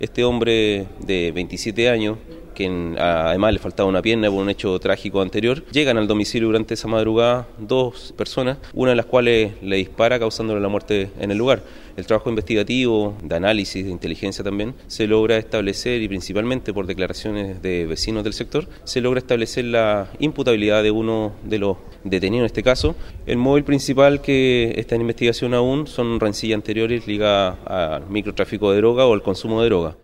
Este hombre de 27 años, que además le faltaba una pierna por un hecho trágico anterior, llegan al domicilio durante esa madrugada dos personas, una de las cuales le dispara causándole la muerte en el lugar. El trabajo investigativo, de análisis, de inteligencia también, se logra establecer, y principalmente por declaraciones de vecinos del sector, se logra establecer la imputabilidad de uno de los detenidos en este caso. El móvil principal que está en investigación aún son rencillas anteriores ligadas al microtráfico de droga o al consumo de droga.